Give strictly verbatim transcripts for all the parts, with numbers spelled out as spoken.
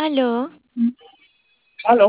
Aló, Aló,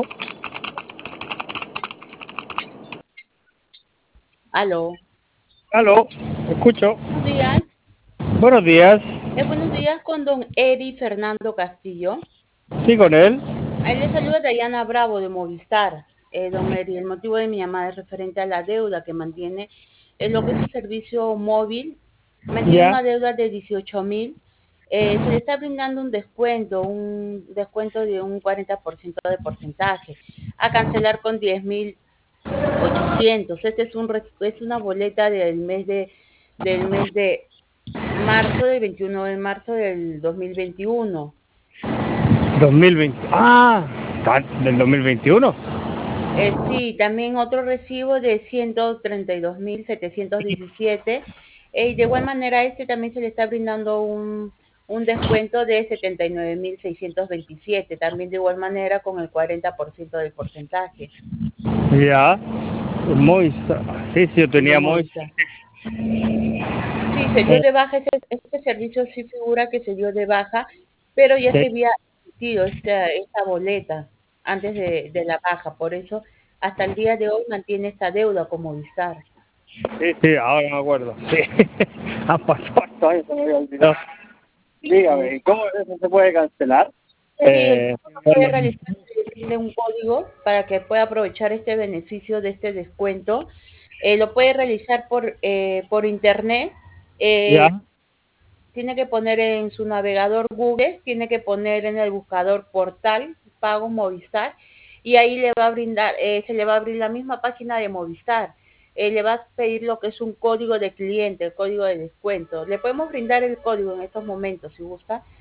Aló, aló, escucho. buenos días. Buenos días. Eh, buenos días con don Eri Fernando Castillo. Sí, con él. Ahí le saluda Dayana Bravo de Movistar. Eh, don Eri, el motivo de mi llamada es referente a la deuda que mantiene en lo que es su servicio móvil. Mantiene Ya. una deuda de dieciocho mil. Eh, se le está brindando un descuento, un descuento de un cuarenta por ciento de porcentaje, a cancelar con diez mil ochocientos. Este es un res- es una boleta del mes de del mes de marzo, del veintiuno de marzo del dos mil veintiuno. dos mil veinte. Ah, está del dos mil veintiuno. Eh, sí, también otro recibo de ciento treinta y dos mil setecientos diecisiete. Eh, y de igual manera, a este también se le está brindando un, un descuento de setenta y nueve mil seiscientos veintisiete, también de igual manera con el cuarenta por ciento del porcentaje Ya. Moisa. Sí, sí, yo de tenía Moisa. Movistar. Sí, se dio Eh, de baja, este, este servicio sí figura que se dio de baja, pero ya sí, se había emitido esta, esta boleta antes de, de la baja, por eso hasta el día de hoy mantiene esta deuda con Movistar. sí, sí, ahora me acuerdo. Sí. Han pasado hartos años, se me había olvidado. Sí, Dígame, ¿y cómo eso se puede cancelar? sí, el Eh, pago puede realizar, tiene un código para que pueda aprovechar este beneficio de este descuento. Eh, lo puede realizar por, eh, por internet. Eh, ya. Tiene que poner en su navegador Google, tiene que poner en el buscador portal pago Movistar y ahí le va a brindar, eh, se le va a abrir la misma página de Movistar. Eh, le va a pedir lo que es un código de cliente, el código de descuento. Le podemos brindar el código en estos momentos si gusta